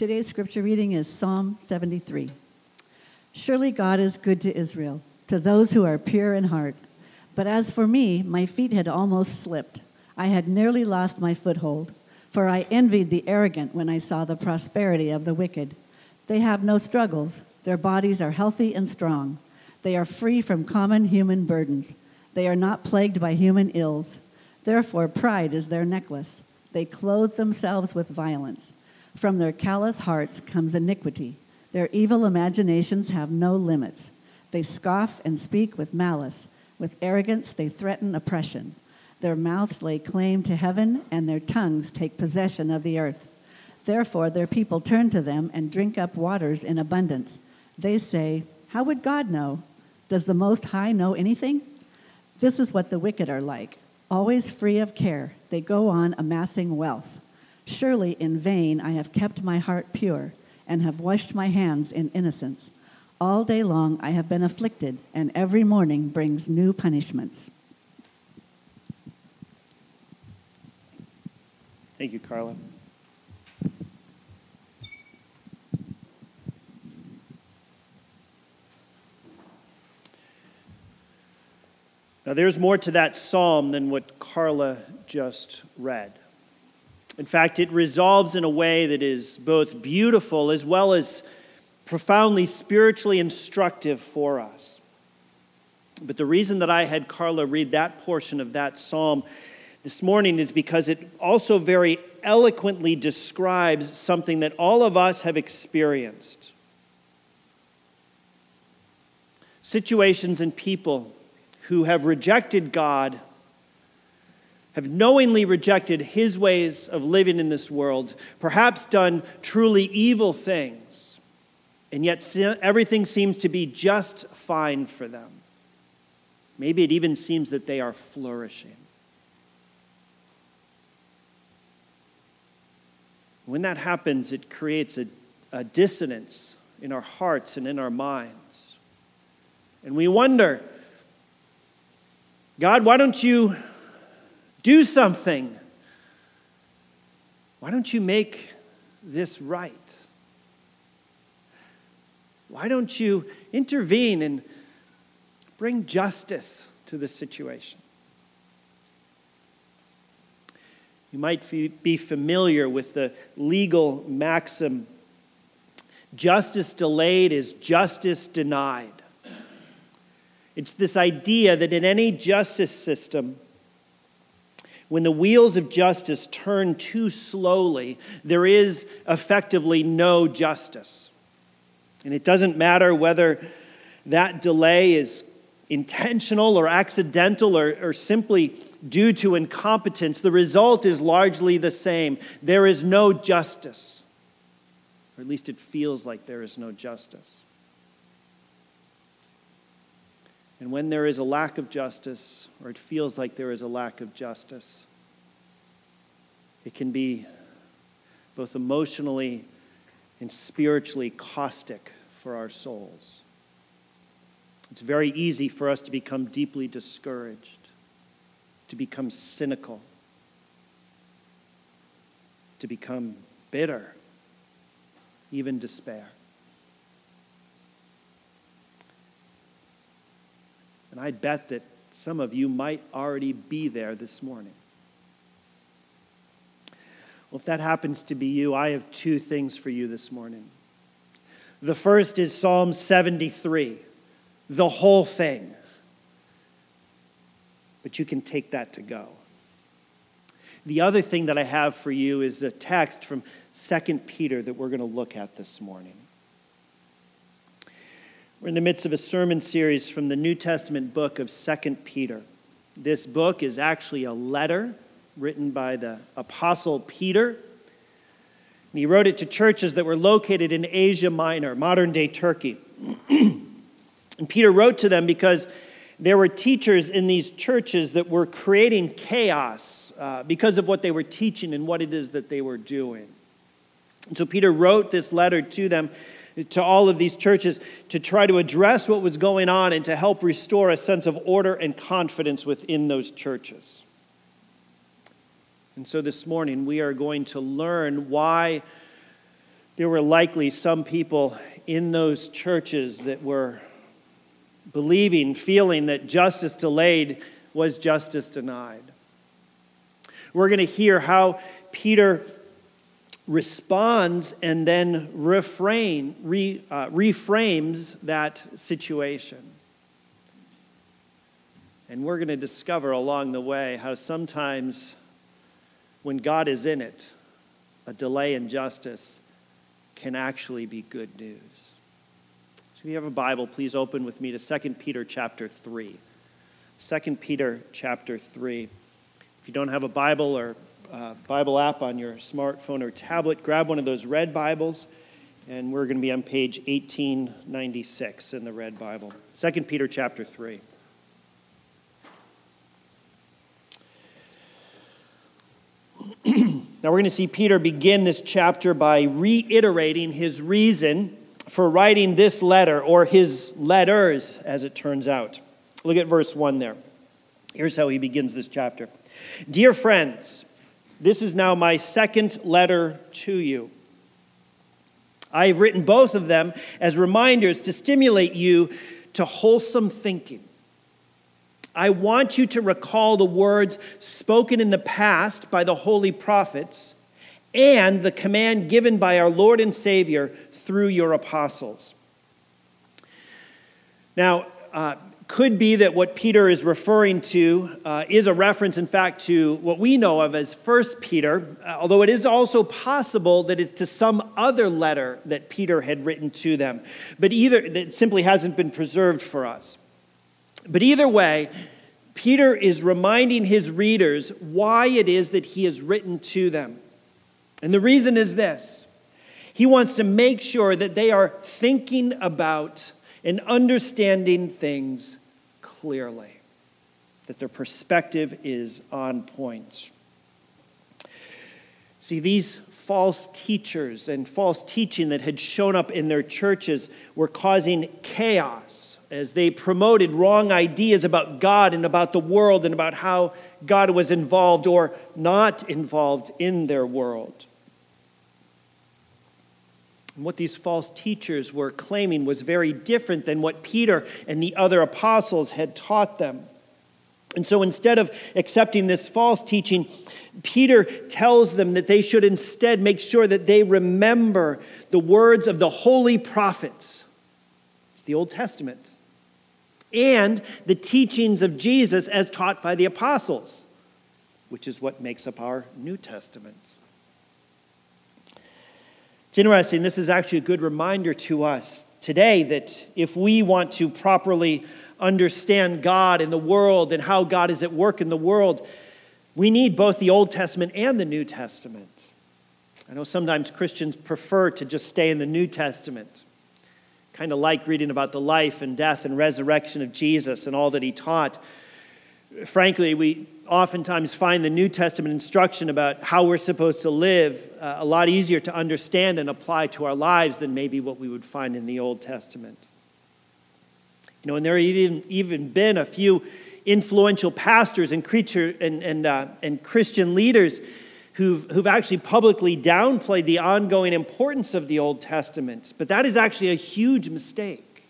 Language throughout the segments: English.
Today's scripture reading is Psalm 73. Surely God is good to Israel, to those who are pure in heart. But as for me, my feet had almost slipped. I had nearly lost my foothold, for I envied the arrogant when I saw the prosperity of the wicked. They have no struggles. Their bodies are healthy and strong. They are free from common human burdens. They are not plagued by human ills. Therefore, pride is their necklace. They clothe themselves with violence. From their callous hearts comes iniquity. Their evil imaginations have no limits. They scoff and speak with malice. With arrogance they threaten oppression. Their mouths lay claim to heaven, and their tongues take possession of the earth. Therefore their people turn to them and drink up waters in abundance. They say, "How would God know? Does the Most High know anything?" This is what the wicked are like, always free of care. They go on amassing wealth. Surely in vain I have kept my heart pure and have washed my hands in innocence. All day long I have been afflicted, and every morning brings new punishments. Thank you, Carla. Now, there's more to that psalm than what Carla just read. In fact, it resolves in a way that is both beautiful as well as profoundly spiritually instructive for us. But the reason that I had Carla read that portion of that psalm this morning is because it also very eloquently describes something that all of us have experienced. Situations and people who have rejected God, have knowingly rejected His ways of living in this world, perhaps done truly evil things, and yet everything seems to be just fine for them. Maybe it even seems that they are flourishing. When that happens, it creates a dissonance in our hearts and in our minds. And we wonder, God, why don't you do something? Why don't you make this right? Why don't you intervene and bring justice to this situation? You might be familiar with the legal maxim, justice delayed is justice denied. It's this idea that in any justice system, when the wheels of justice turn too slowly, there is effectively no justice. And it doesn't matter whether that delay is intentional or accidental or simply due to incompetence. The result is largely the same. There is no justice. Or at least it feels like there is no justice. And when there is a lack of justice, or it feels like there is a lack of justice, it can be both emotionally and spiritually caustic for our souls. It's very easy for us to become deeply discouraged, to become cynical, to become bitter, even despair. And I bet that some of you might already be there this morning. Well, if that happens to be you, I have two things for you this morning. The first is Psalm 73, the whole thing. But you can take that to go. The other thing that I have for you is a text from 2 Peter that we're going to look at this morning. We're in the midst of a sermon series from the New Testament book of 2 Peter. This book is actually a letter written by the Apostle Peter. And he wrote it to churches that were located in Asia Minor, modern-day Turkey. And Peter wrote to them because there were teachers in these churches that were creating chaos because of what they were teaching and what it is that they were doing. And so Peter wrote this letter to them, to all of these churches, to try to address what was going on and to help restore a sense of order and confidence within those churches. And so this morning we are going to learn why there were likely some people in those churches that were believing, feeling that justice delayed was justice denied. We're going to hear how Peter responds and then reframes that situation. And we're going to discover along the way how sometimes when God is in it, a delay in justice can actually be good news. So if you have a Bible, please open with me to 2 Peter chapter 3. 2 Peter chapter 3. If you don't have a Bible or Bible app on your smartphone or tablet, grab one of those red Bibles, and we're going to be on page 1896 in the red Bible. 2 Peter chapter 3. Now we're going to see Peter begin this chapter by reiterating his reason for writing this letter, or his letters, as it turns out. Look at verse 1 there. Here's how he begins this chapter. Dear friends, this is now my second letter to you. I have written both of them as reminders to stimulate you to wholesome thinking. I want you to recall the words spoken in the past by the holy prophets and the command given by our Lord and Savior through your apostles. Now, could be that what Peter is referring to is a reference, in fact, to what we know of as 1 Peter, although it is also possible that it's to some other letter that Peter had written to them, but either that simply hasn't been preserved for us. But either way, Peter is reminding his readers why it is that he has written to them. And the reason is this. He wants to make sure that they are thinking about and understanding things clearly, that their perspective is on point. See, these false teachers and false teaching that had shown up in their churches were causing chaos as they promoted wrong ideas about God and about the world and about how God was involved or not involved in their world. And what these false teachers were claiming was very different than what Peter and the other apostles had taught them. And so instead of accepting this false teaching, Peter tells them that they should instead make sure that they remember the words of the holy prophets. It's the Old Testament. And the teachings of Jesus as taught by the apostles, which is what makes up our New Testament. It's interesting, this is actually a good reminder to us today that if we want to properly understand God and the world and how God is at work in the world, we need both the Old Testament and the New Testament. I know sometimes Christians prefer to just stay in the New Testament. Kind of like reading about the life and death and resurrection of Jesus and all that he taught. Frankly, we oftentimes find the New Testament instruction about how we're supposed to live a lot easier to understand and apply to our lives than maybe what we would find in the Old Testament. You know, and there have even been a few influential pastors and Christian leaders who've actually publicly downplayed the ongoing importance of the Old Testament. But that is actually a huge mistake.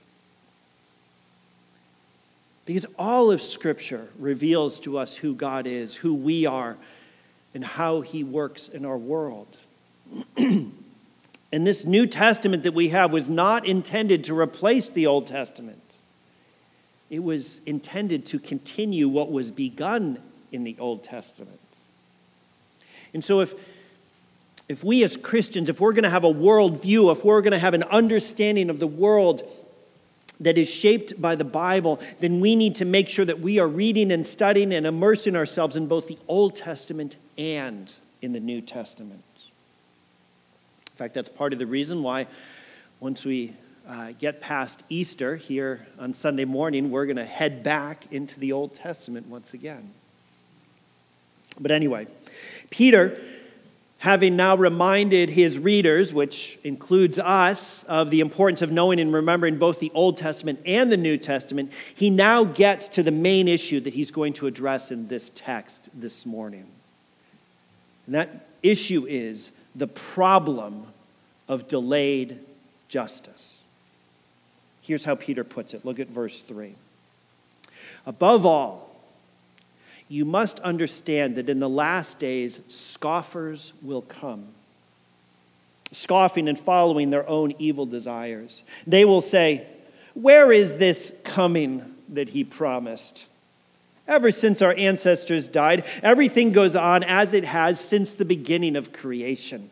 Because all of Scripture reveals to us who God is, who we are, and how he works in our world. And this New Testament that we have was not intended to replace the Old Testament. It was intended to continue what was begun in the Old Testament. And so if we as Christians, if we're going to have a worldview, if we're going to have an understanding of the world that is shaped by the Bible, then we need to make sure that we are reading and studying and immersing ourselves in both the Old Testament and in the New Testament. In fact, that's part of the reason why once we get past Easter here on Sunday morning, we're going to head back into the Old Testament once again. But anyway, Peter, having now reminded his readers, which includes us, of the importance of knowing and remembering both the Old Testament and the New Testament, he now gets to the main issue that he's going to address in this text this morning. And that issue is the problem of delayed justice. Here's how Peter puts it. Look at verse 3. Above all, you must understand that in the last days, scoffers will come, scoffing and following their own evil desires. They will say, "Where is this coming that he promised? Ever since our ancestors died, everything goes on as it has since the beginning of creation."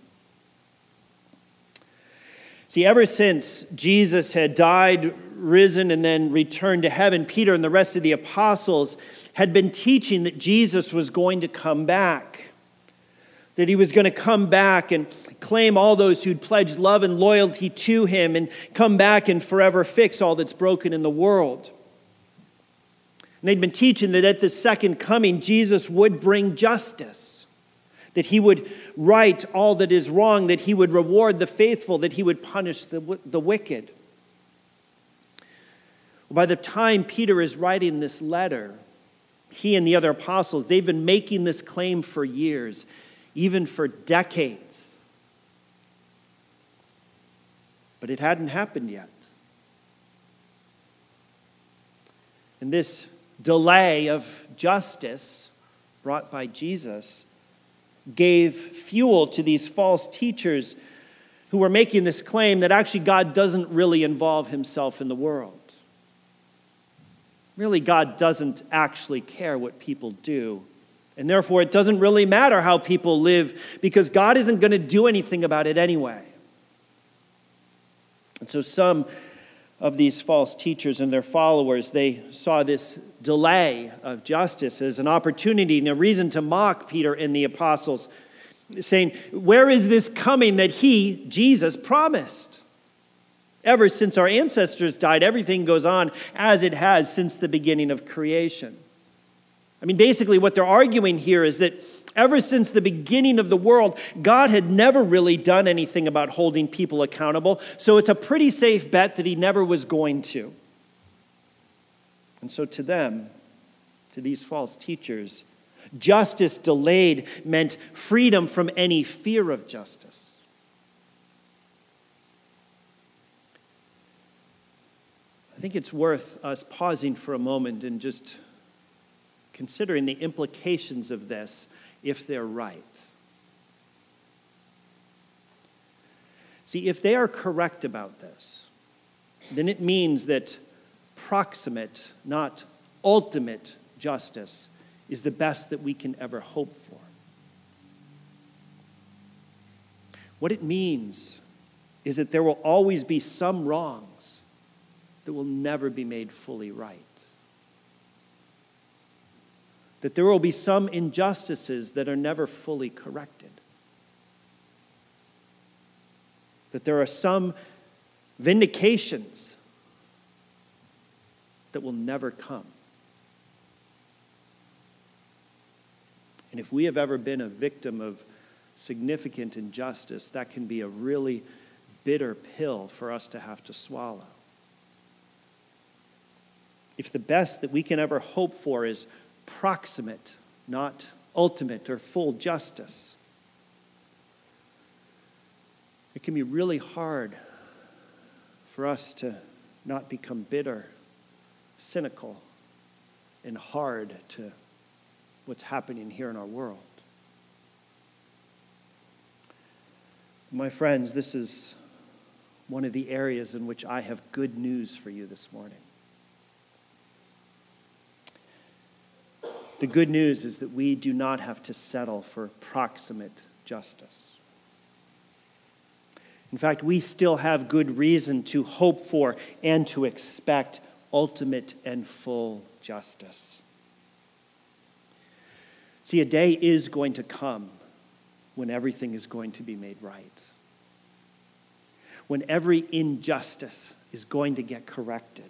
See, ever since Jesus had died, risen, and then returned to heaven, Peter and the rest of the apostles had been teaching that Jesus was going to come back. That he was going to come back and claim all those who'd pledged love and loyalty to him and come back and forever fix all that's broken in the world. And they'd been teaching that at the second coming, Jesus would bring justice. That he would right all that is wrong, that he would reward the faithful, that he would punish the wicked. By the time Peter is writing this letter, he and the other apostles, they've been making this claim for years, even for decades. But it hadn't happened yet. And this delay of justice brought by Jesus gave fuel to these false teachers who were making this claim that actually God doesn't really involve himself in the world. Really, God doesn't actually care what people do. And therefore, it doesn't really matter how people live because God isn't going to do anything about it anyway. And so some of these false teachers and their followers, they saw this delay of justice as an opportunity and a reason to mock Peter and the apostles, saying, "Where is this coming that he, Jesus, promised? Ever since our ancestors died, everything goes on as it has since the beginning of creation." I mean, basically what they're arguing here is that ever since the beginning of the world, God had never really done anything about holding people accountable, so it's a pretty safe bet that he never was going to. And so to them, to these false teachers, justice delayed meant freedom from any fear of justice. I think it's worth us pausing for a moment and just considering the implications of this if they're right. See, if they are correct about this, then it means that proximate, not ultimate justice is the best that we can ever hope for. What it means is that there will always be some wrongs that will never be made fully right. That there will be some injustices that are never fully corrected. That there are some vindications that will never come. And if we have ever been a victim of significant injustice, that can be a really bitter pill for us to have to swallow. If the best that we can ever hope for is proximate, not ultimate or full justice, it can be really hard for us to not become bitter, cynical, and hard to what's happening here in our world. My friends, this is one of the areas in which I have good news for you this morning. The good news is that we do not have to settle for proximate justice. In fact, we still have good reason to hope for and to expect ultimate and full justice. See, a day is going to come when everything is going to be made right. When every injustice is going to get corrected.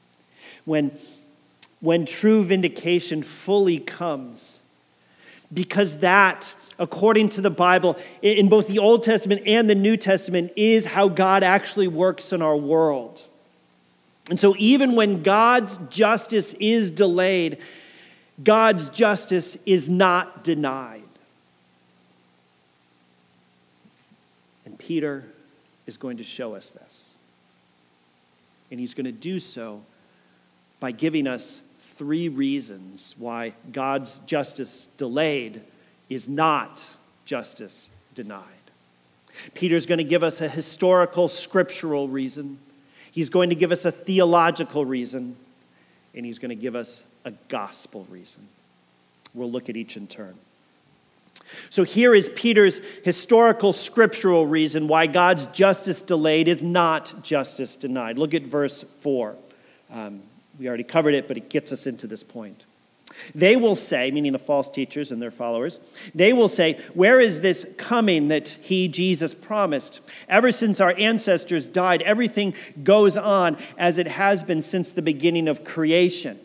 When true vindication fully comes. Because that, according to the Bible, in both the Old Testament and the New Testament, is how God actually works in our world. And so even when God's justice is delayed, God's justice is not denied. And Peter is going to show us this. And he's going to do so by giving us 3 reasons why God's justice delayed is not justice denied. Peter's going to give us a historical, scriptural reason. He's going to give us a theological reason. And he's going to give us a gospel reason. We'll look at each in turn. So here is Peter's historical, scriptural reason why God's justice delayed is not justice denied. Look at verse 4. We already covered it, but it gets us into this point. They will say, meaning the false teachers and their followers, they will say, where is this coming that he, Jesus, promised? Ever since our ancestors died, everything goes on as it has been since the beginning of creation.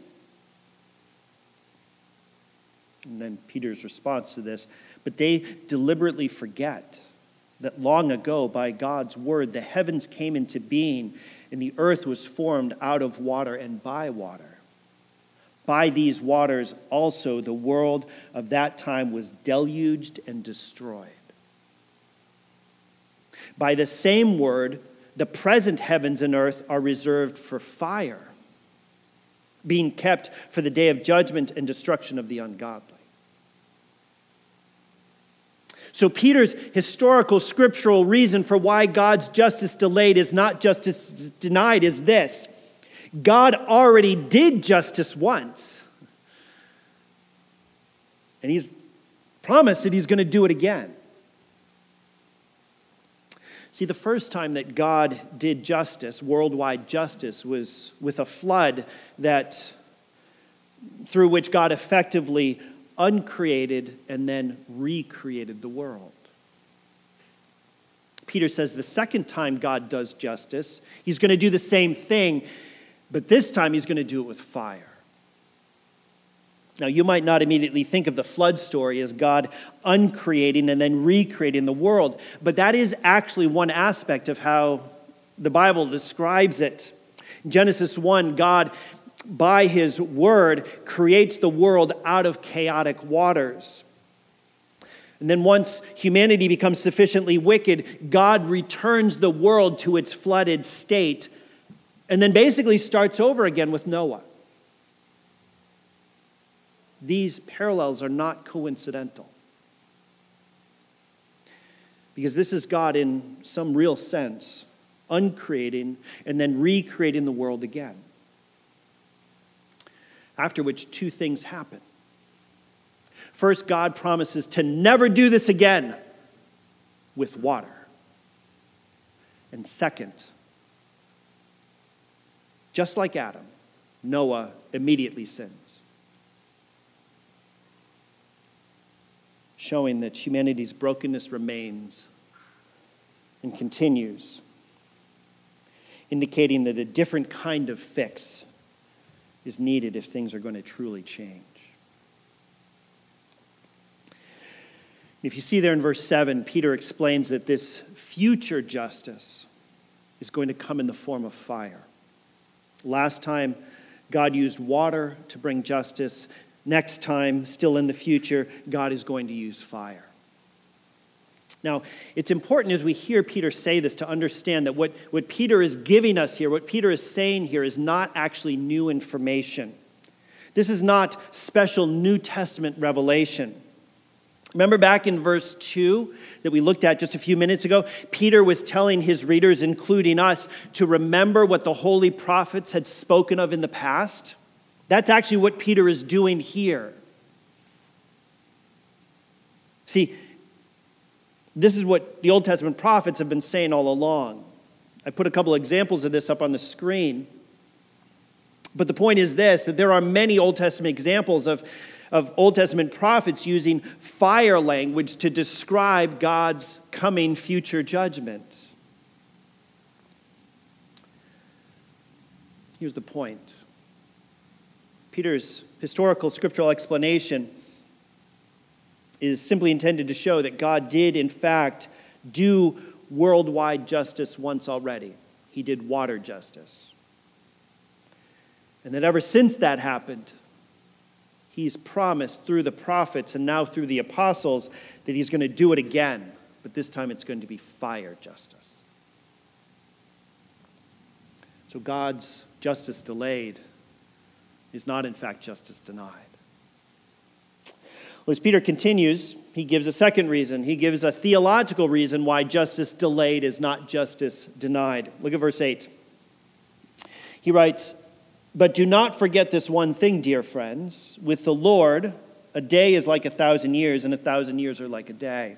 And then Peter's response to this, but they deliberately forget that long ago, by God's word, the heavens came into being, and the earth was formed out of water and by water. By these waters also the world of that time was deluged and destroyed. By the same word, the present heavens and earth are reserved for fire, being kept for the day of judgment and destruction of the ungodly. So Peter's historical, scriptural reason for why God's justice delayed is not justice denied is this. God already did justice once. And he's promised that he's going to do it again. See, the first time that God did justice, worldwide justice, was with a flood through which God effectively uncreated and then recreated the world. Peter says the second time God does justice, he's going to do the same thing, but this time he's going to do it with fire. Now, you might not immediately think of the flood story as God uncreating and then recreating the world, but that is actually one aspect of how the Bible describes it. In Genesis 1, God, by his word, creates the world out of chaotic waters. And then once humanity becomes sufficiently wicked, God returns the world to its flooded state and then basically starts over again with Noah. These parallels are not coincidental. Because this is God in some real sense, uncreating and then recreating the world again. After which 2 things happen. First, God promises to never do this again with water. And second, just like Adam, Noah immediately sins, showing that humanity's brokenness remains and continues, indicating that a different kind of fix is needed if things are going to truly change. If you see there in verse 7, Peter explains that this future justice is going to come in the form of fire. Last time, God used water to bring justice. Next time, still in the future, God is going to use fire. Now, it's important as we hear Peter say this to understand that what Peter is giving us here, what Peter is saying here is not actually new information. This is not special New Testament revelation. Remember back in verse 2 that we looked at just a few minutes ago? Peter was telling his readers, including us, to remember what the holy prophets had spoken of in the past. That's actually what Peter is doing here. See, this is what the Old Testament prophets have been saying all along. I put a couple examples of this up on the screen. But the point is this, that there are many Old Testament examples of Old Testament prophets using fire language to describe God's coming future judgment. Here's the point. Peter's historical scriptural explanation is simply intended to show that God did, in fact, do worldwide justice once already. He did water justice. And that ever since that happened, he's promised through the prophets and now through the apostles that he's going to do it again. But this time it's going to be fire justice. So God's justice delayed is not, in fact, justice denied. Well, as Peter continues, he gives a second reason. He gives a theological reason why justice delayed is not justice denied. Look at verse 8. He writes, "But do not forget this one thing, dear friends. With the Lord, a day is like 1,000 years, and 1,000 years are like a day."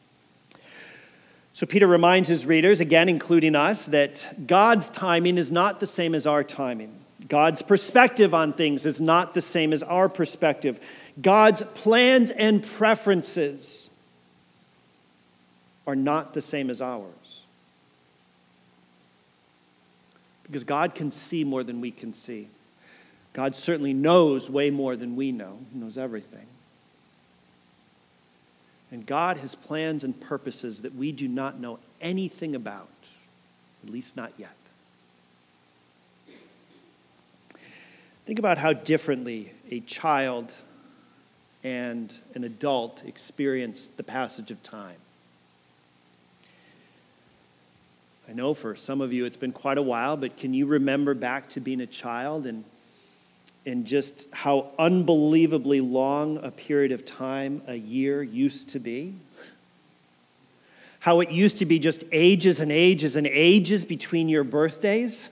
So Peter reminds his readers, again including us, that God's timing is not the same as our timing. God's perspective on things is not the same as our perspective. God's plans and preferences are not the same as ours. Because God can see more than we can see. God certainly knows way more than we know. He knows everything. And God has plans and purposes that we do not know anything about, at least not yet. Think about how differently a child and an adult experience the passage of time. I know for some of you it's been quite a while, but can you remember back to being a child and just how unbelievably long a period of time a year used to be? How it used to be just ages and ages and ages between your birthdays?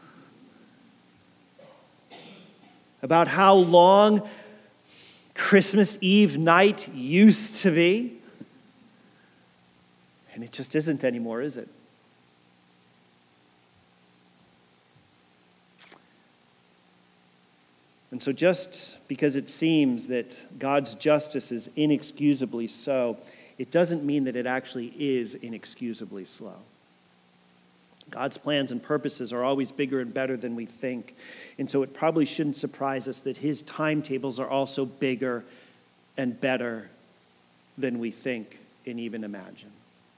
About how long Christmas Eve night used to be? And it just isn't anymore, is it? And so just because it seems that God's justice is inexcusably so, it doesn't mean that it actually is inexcusably slow. God's plans and purposes are always bigger and better than we think. And so it probably shouldn't surprise us that his timetables are also bigger and better than we think and even imagine.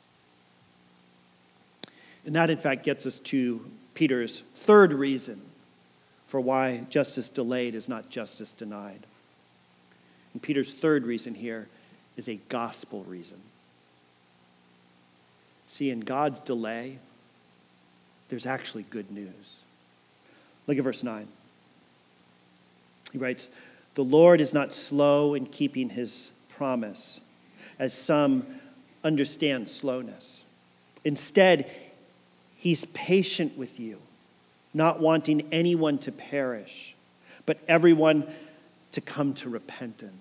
And that, in fact, gets us to Peter's third reason for why justice delayed is not justice denied. And Peter's third reason here is a gospel reason. See, in God's delay, there's actually good news. Look at verse 9. He writes, "The Lord is not slow in keeping his promise, as some understand slowness. Instead, he's patient with you, not wanting anyone to perish, but everyone to come to repentance."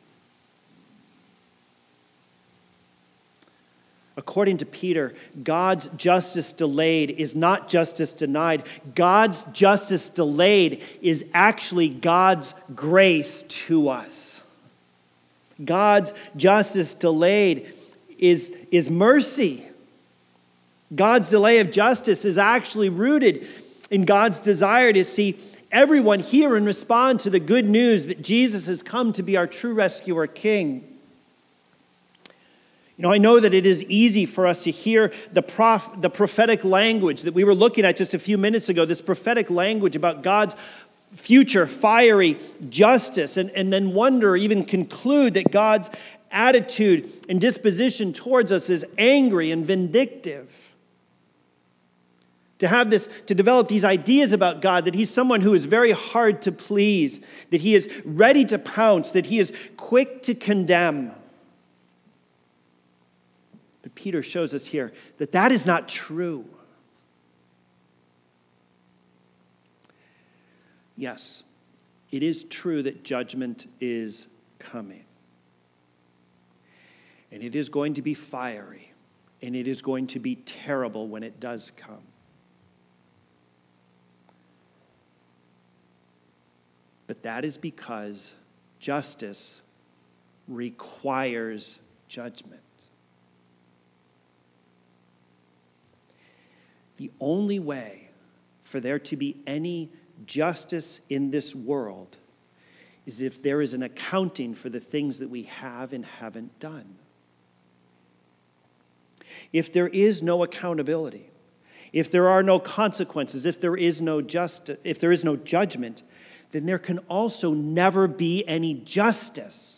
According to Peter, God's justice delayed is not justice denied. God's justice delayed is actually God's grace to us. God's justice delayed is mercy. God's delay of justice is actually rooted in God's desire to see everyone hear and respond to the good news that Jesus has come to be our true rescuer king. You know, I know that it is easy for us to hear the prophetic language that we were looking at just a few minutes ago, this prophetic language about God's future fiery justice, and then wonder, or even conclude that God's attitude and disposition towards us is angry and vindictive. To develop these ideas about God, that he's someone who is very hard to please, that he is ready to pounce, that he is quick to condemn. But Peter shows us here that that is not true. Yes, it is true that judgment is coming. And it is going to be fiery, and it is going to be terrible when it does come. But that is because justice requires judgment. The only way for there to be any justice in this world is if there is an accounting for the things that we have and haven't done. If there is no accountability, if there are no consequences, if there is no judgment, then there can also never be any justice.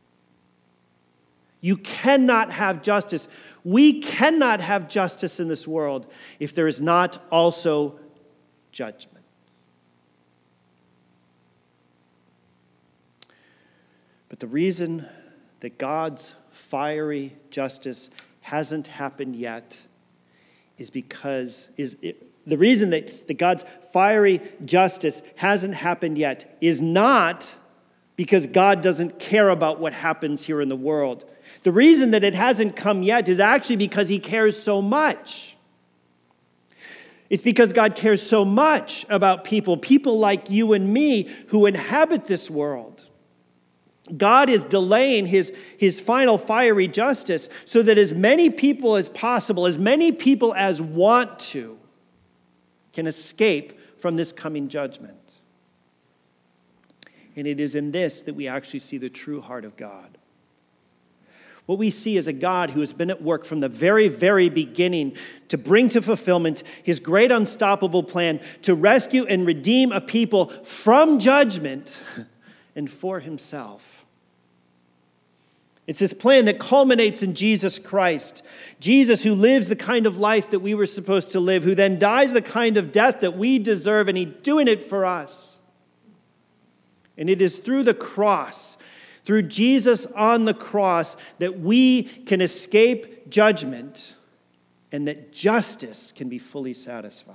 You cannot have justice. We cannot have justice in this world if there is not also judgment. But the reason that God's fiery justice hasn't happened yet the reason that God's fiery justice hasn't happened yet is not because God doesn't care about what happens here in the world. The reason that it hasn't come yet is actually because he cares so much. It's because God cares so much about people like you and me who inhabit this world. God is delaying his final fiery justice so that as many people as possible, as many people as want to, can escape from this coming judgment. And it is in this that we actually see the true heart of God. What we see is a God who has been at work from the very, very beginning to bring to fulfillment his great unstoppable plan to rescue and redeem a people from judgment and for himself. It's this plan that culminates in Jesus Christ. Jesus, who lives the kind of life that we were supposed to live, who then dies the kind of death that we deserve, and he's doing it for us. And it is through the cross, through Jesus on the cross, that we can escape judgment and that justice can be fully satisfied.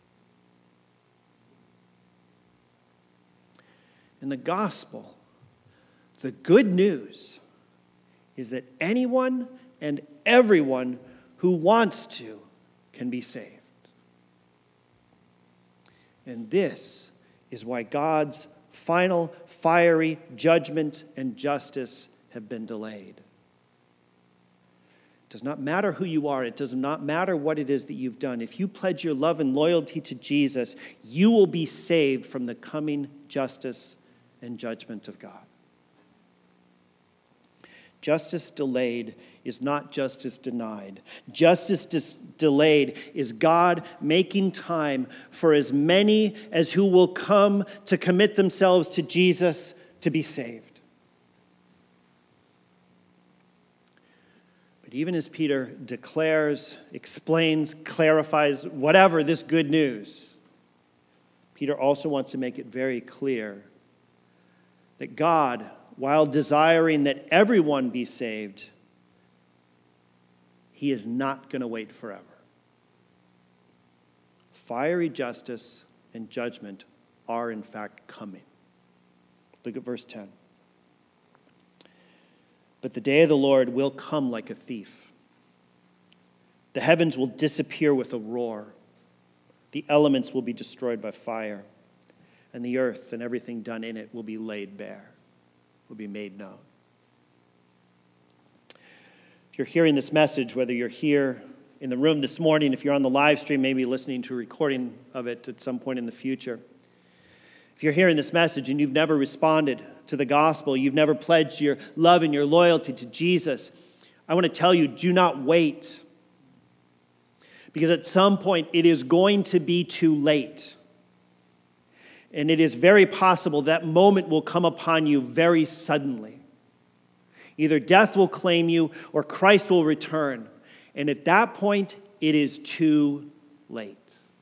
In the gospel, the good news is that anyone and everyone who wants to can be saved. And this is why God's final fiery judgment and justice have been delayed. It does not matter who you are. It does not matter what it is that you've done. If you pledge your love and loyalty to Jesus, you will be saved from the coming justice and judgment of God. Justice delayed is not justice denied. Justice delayed is God making time for as many as who will come to commit themselves to Jesus to be saved. But even as Peter declares, explains, clarifies, whatever this good news, Peter also wants to make it very clear that God, while desiring that everyone be saved, he is not going to wait forever. Fiery justice and judgment are in fact coming. Look at verse 10. But the day of the Lord will come like a thief. The heavens will disappear with a roar. The elements will be destroyed by fire, and the earth and everything done in it will be laid bare. Will be made known. If you're hearing this message, whether you're here in the room this morning, if you're on the live stream, maybe listening to a recording of it at some point in the future, if you're hearing this message and you've never responded to the gospel, you've never pledged your love and your loyalty to Jesus, I want to tell you, do not wait. Because at some point it is going to be too late. And it is very possible that moment will come upon you very suddenly. Either death will claim you or Christ will return. And at that point, it is too late.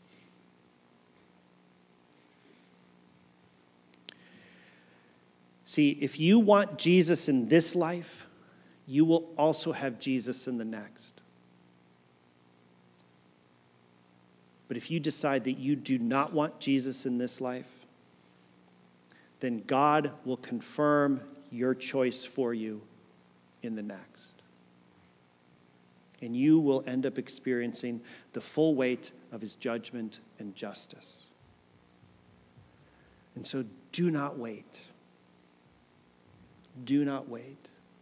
See, if you want Jesus in this life, you will also have Jesus in the next. But if you decide that you do not want Jesus in this life, then God will confirm your choice for you in the next. And you will end up experiencing the full weight of his judgment and justice. And so do not wait. Do not wait.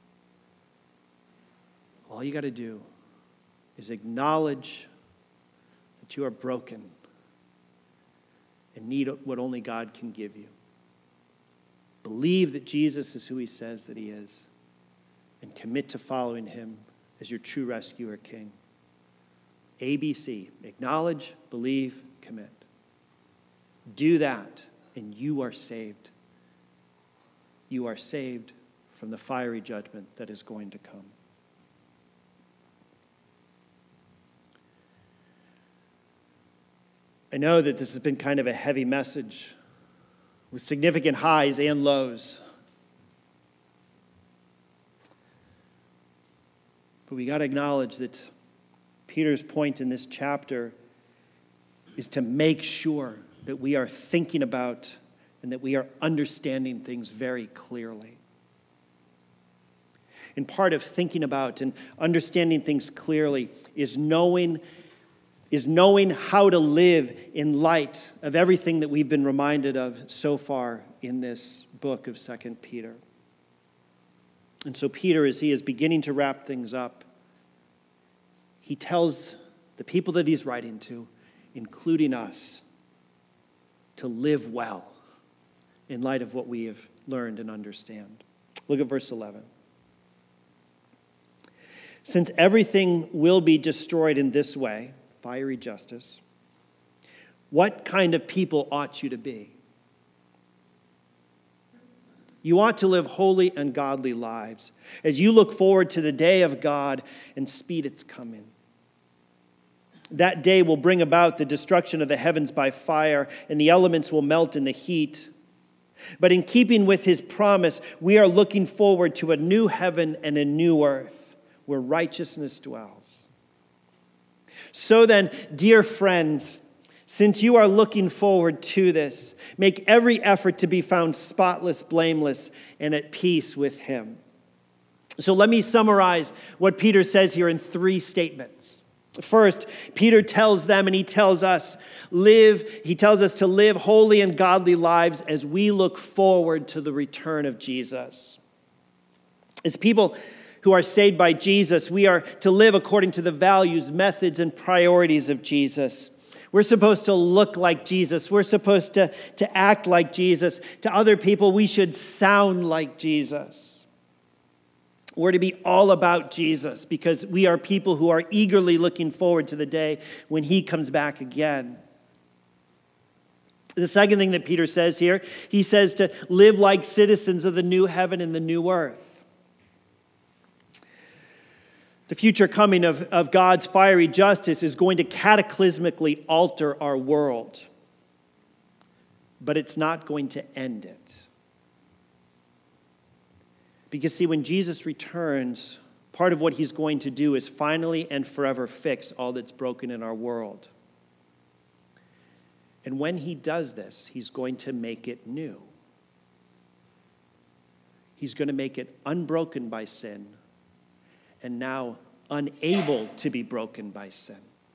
All you got to do is acknowledge that you are broken and need what only God can give you. Believe that Jesus is who he says that he is, and commit to following him as your true rescuer king. ABC, acknowledge, believe, commit. Do that, and you are saved. You are saved from the fiery judgment that is going to come. I know that this has been kind of a heavy message with significant highs and lows. But we got to acknowledge that Peter's point in this chapter is to make sure that we are thinking about and that we are understanding things very clearly. And part of thinking about and understanding things clearly is knowing how to live in light of everything that we've been reminded of so far in this book of 2 Peter. And so Peter, as he is beginning to wrap things up, he tells the people that he's writing to, including us, to live well in light of what we have learned and understand. Look at verse 11. Since everything will be destroyed in this way, fiery justice, what kind of people ought you to be? You ought to live holy and godly lives as you look forward to the day of God and speed its coming. That day will bring about the destruction of the heavens by fire, and the elements will melt in the heat. But in keeping with his promise, we are looking forward to a new heaven and a new earth where righteousness dwells. So then, dear friends, since you are looking forward to this, make every effort to be found spotless, blameless, and at peace with him. So let me summarize what Peter says here in 3 statements. First, Peter tells them and he tells us to live holy and godly lives as we look forward to the return of Jesus. As people who are saved by Jesus, we are to live according to the values, methods, and priorities of Jesus. We're supposed to look like Jesus. We're supposed to act like Jesus. To other people, we should sound like Jesus. We're to be all about Jesus because we are people who are eagerly looking forward to the day when he comes back again. The second thing that Peter says here, he says to live like citizens of the new heaven and the new earth. The future coming of God's fiery justice is going to cataclysmically alter our world, but it's not going to end it. Because, see, when Jesus returns, part of what he's going to do is finally and forever fix all that's broken in our world. And when he does this, he's going to make it new. He's going to make it unbroken by sin and now unable to be broken by sin.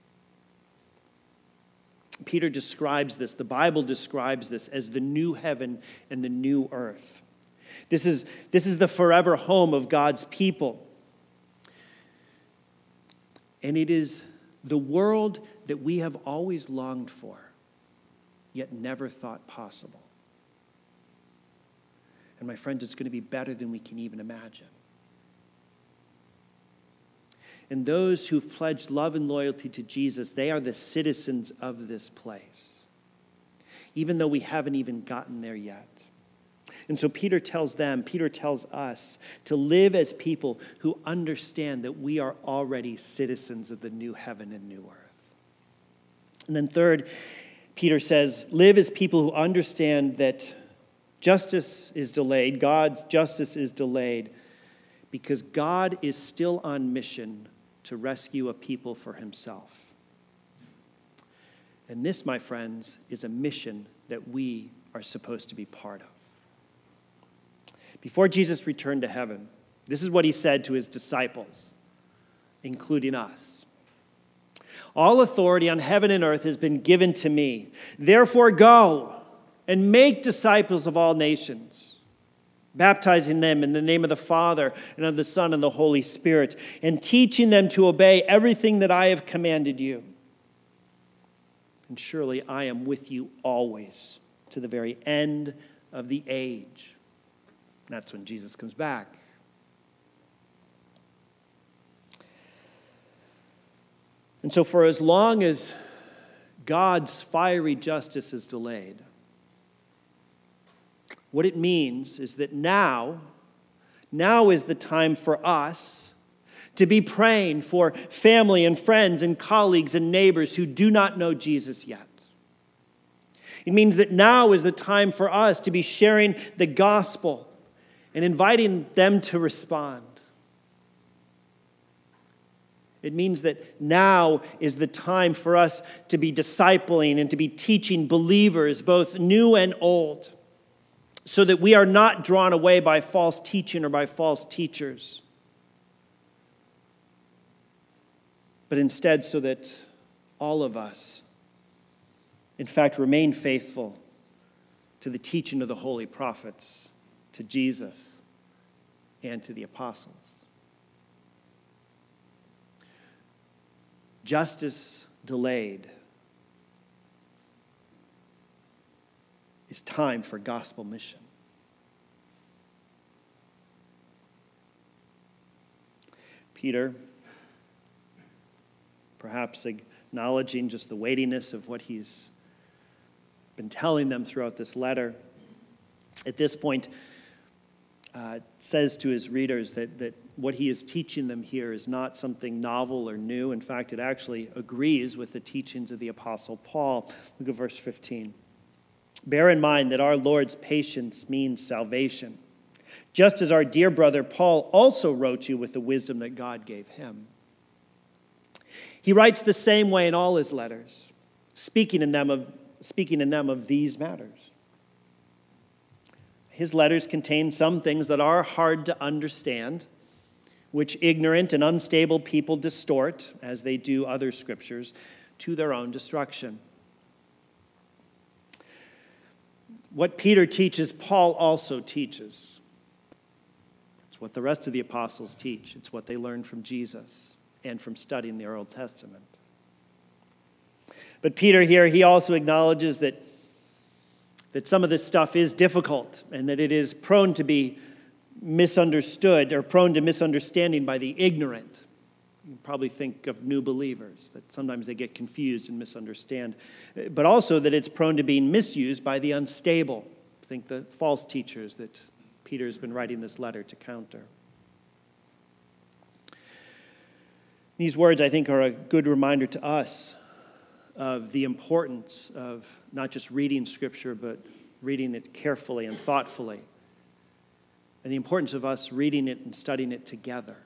Peter describes this, the Bible describes this as the new heaven and the new earth. This is the forever home of God's people. And it is the world that we have always longed for, yet never thought possible. And my friends, it's going to be better than we can even imagine. And those who've pledged love and loyalty to Jesus, they are the citizens of this place, even though we haven't even gotten there yet. And so Peter tells us to live as people who understand that we are already citizens of the new heaven and new earth. And then third, Peter says, live as people who understand that justice is delayed, God's justice is delayed, because God is still on mission to rescue a people for himself. And this, my friends, is a mission that we are supposed to be part of. Before Jesus returned to heaven, this is what he said to his disciples, including us. All authority on heaven and earth has been given to me. Therefore go and make disciples of all nations, baptizing them in the name of the Father and of the Son and the Holy Spirit, and teaching them to obey everything that I have commanded you. And surely I am with you always to the very end of the age. That's when Jesus comes back. And so for as long as God's fiery justice is delayed, what it means is that now is the time for us to be praying for family and friends and colleagues and neighbors who do not know Jesus yet. It means that now is the time for us to be sharing the gospel and inviting them to respond. It means that now is the time for us to be discipling and to be teaching believers, both new and old, so that we are not drawn away by false teaching or by false teachers, but instead so that all of us, in fact, remain faithful to the teaching of the holy prophets, to Jesus, and to the apostles. Justice delayed is time for gospel mission. Peter, perhaps acknowledging just the weightiness of what he's been telling them throughout this letter, at this point says to his readers that what he is teaching them here is not something novel or new. In fact, it actually agrees with the teachings of the Apostle Paul. Look at verse 15. Bear in mind that our Lord's patience means salvation, just as our dear brother Paul also wrote you with the wisdom that God gave him. He writes the same way in all his letters, speaking in them of these matters. His letters contain some things that are hard to understand, which ignorant and unstable people distort, as they do other scriptures, to their own destruction. What Peter teaches, Paul also teaches. It's what the rest of the apostles teach. It's what they learned from Jesus and from studying the Old Testament. But Peter here, he also acknowledges that some of this stuff is difficult and that it is prone to be misunderstood or prone to misunderstanding by the ignorant. You probably think of new believers, that sometimes they get confused and misunderstand, but also that it's prone to being misused by the unstable. Think the false teachers that Peter has been writing this letter to counter. These words, I think, are a good reminder to us of the importance of not just reading Scripture, but reading it carefully and thoughtfully, and the importance of us reading it and studying it together,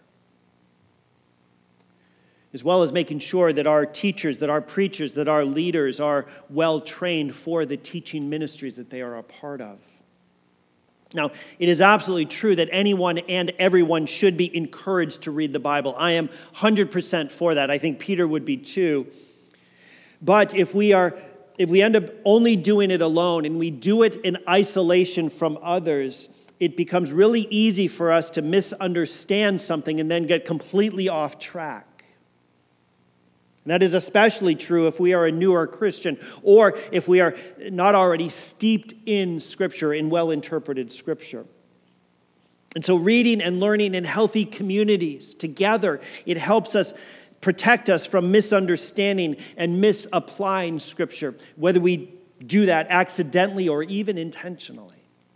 as well as making sure that our teachers, that our preachers, that our leaders are well trained for the teaching ministries that they are a part of. Now, it is absolutely true that anyone and everyone should be encouraged to read the Bible. I am 100% for that. I think Peter would be too. But if we end up only doing it alone and we do it in isolation from others, it becomes really easy for us to misunderstand something and then get completely off track. And that is especially true if we are a newer Christian or if we are not already steeped in Scripture, in well-interpreted Scripture. And so reading and learning in healthy communities together, it helps us protect us from misunderstanding and misapplying Scripture, whether we do that accidentally or even intentionally.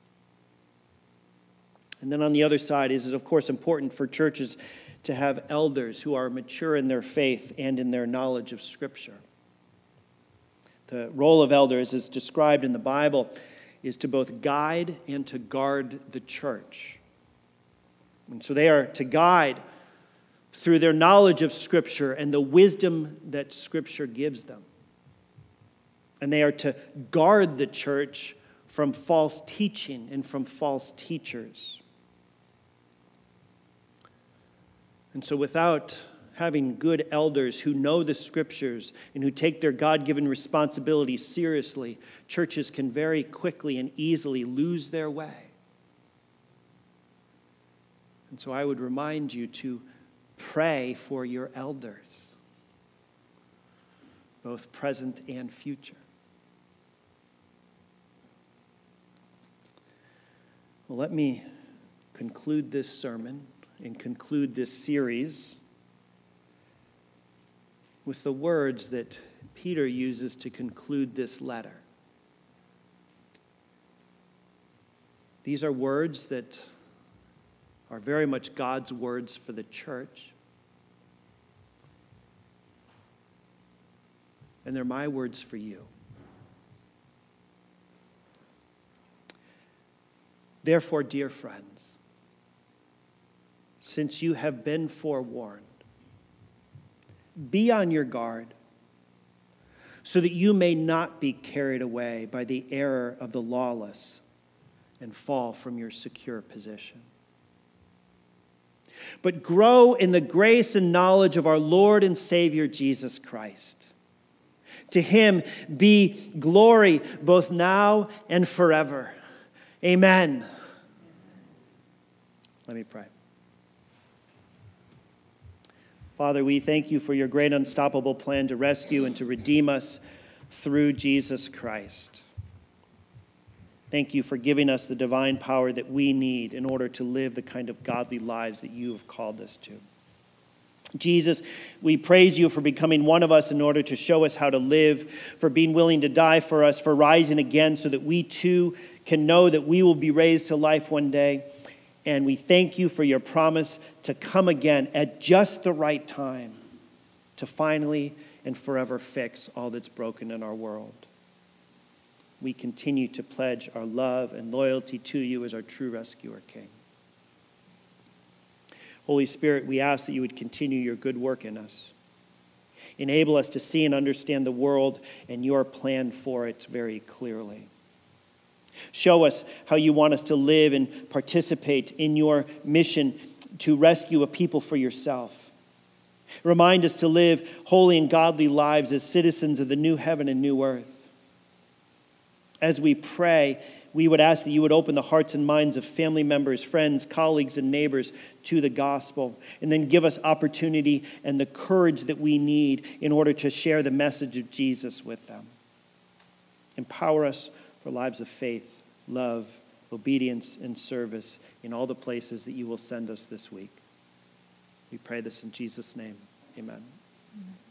And then on the other side, is it of course important for churches to have elders who are mature in their faith and in their knowledge of Scripture. The role of elders, as described in the Bible, is to both guide and to guard the church. And so they are to guide through their knowledge of Scripture and the wisdom that Scripture gives them. And they are to guard the church from false teaching and from false teachers. And so without having good elders who know the Scriptures and who take their God-given responsibility seriously, churches can very quickly and easily lose their way. And so I would remind you to pray for your elders, both present and future. Well, let me conclude this sermon and conclude this series with the words that Peter uses to conclude this letter. These are words that are very much God's words for the church. And they're my words for you. Therefore, dear friends, since you have been forewarned, be on your guard, so that you may not be carried away by the error of the lawless and fall from your secure position. But grow in the grace and knowledge of our Lord and Savior Jesus Christ. To him be glory both now and forever. Amen. Let me pray. Father, we thank you for your great unstoppable plan to rescue and to redeem us through Jesus Christ. Thank you for giving us the divine power that we need in order to live the kind of godly lives that you have called us to. Jesus, we praise you for becoming one of us in order to show us how to live, for being willing to die for us, for rising again so that we too can know that we will be raised to life one day. And we thank you for your promise to come again at just the right time to finally and forever fix all that's broken in our world. We continue to pledge our love and loyalty to you as our true rescuer, King. Holy Spirit, we ask that you would continue your good work in us. Enable us to see and understand the world and your plan for it very clearly. Show us how you want us to live and participate in your mission to rescue a people for yourself. Remind us to live holy and godly lives as citizens of the new heaven and new earth. As we pray, we would ask that you would open the hearts and minds of family members, friends, colleagues, and neighbors to the gospel, and then give us opportunity and the courage that we need in order to share the message of Jesus with them. Empower us for lives of faith, love, obedience, and service in all the places that you will send us this week. We pray this in Jesus' name. Amen.